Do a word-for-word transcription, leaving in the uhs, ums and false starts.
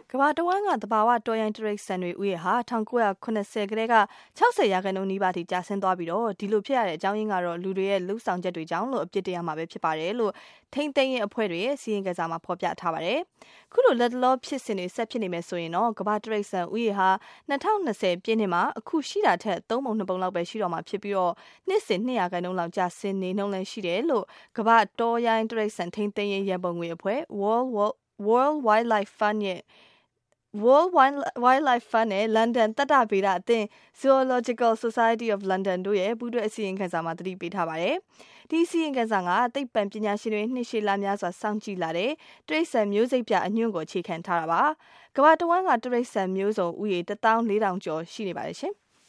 ကမ္ဘာတဝန်းကသဘာဝတော်ရိုင်းတိရစ္ဆာန်တွေဥယျာဟာ၁၉၇၀ကတည်းက၆၀ရာခိုင်နှုန်းနီးပါးထိကျဆင်းသွားပြီးတော့ဒီလိုဖြစ်ရတဲ့အကြောင်းရင်းကတော့လူတွေရဲ့လှုပ်ဆောင်ချက်တွေကြောင့်လို့အပြစ်တရားမှာပဲဖြစ်ပါတယ်လို့ထိမ့်သိမ်းရေးအဖွဲ့တွေရဲ့စီရင်ကစားမှာဖော်ပြထားပါတယ်။ခုလိုလက်တလောဖြစ်စဉ်တွေဆက်ဖြစ်နေမယ်ဆိုရင်တော့ကမ္ဘာတိရစ္ဆာန်ဥယျာဟာ၂၀၂၀ပြည့်နှစ်မှာအခုရှိတာထက်သုံးပုံနှစ်ပုံလောက်ပဲရှိတော့မှာဖြစ်ပြီးတော့နှစ်စဉ်၂ရာခိုင်နှုန်းလောက်ကျဆင်းနေနှုန်းလည်းရှိတယ်လို့ကမ္ဘာတော်ရိုင်းတိရစ္ဆာန်ထိမ့်သိမ်းရေးရန်ပုံငွေအဖွဲ့ World World Wildlife Fund ရဲ့World Wildlife Fund နဲ့ London တတ္တဗေဒအသင်း Zoological Society of London တို့ရဲ့ပူးတွဲအစီရင်ခံစာမှာသတိပေးထားပါတယ်။ဒီအစီရင်ခံစာကသိပ္ပံပညာရှင်တွေနှစ်ရှည်လများစွာစောင့်ကြည့်လာတဲ့တိရစ္ဆာန်မျိုးစိတ်ပြအညွန့်ကိုအခြေခံထားတာပါ။ကမ္ဘာတဝန်းကတိရစ္ဆာန်မျိုးစုံဥယျာတစ်သောင်းလေးထောင်ကျော်ရှိနေပါတယ်ရှင်။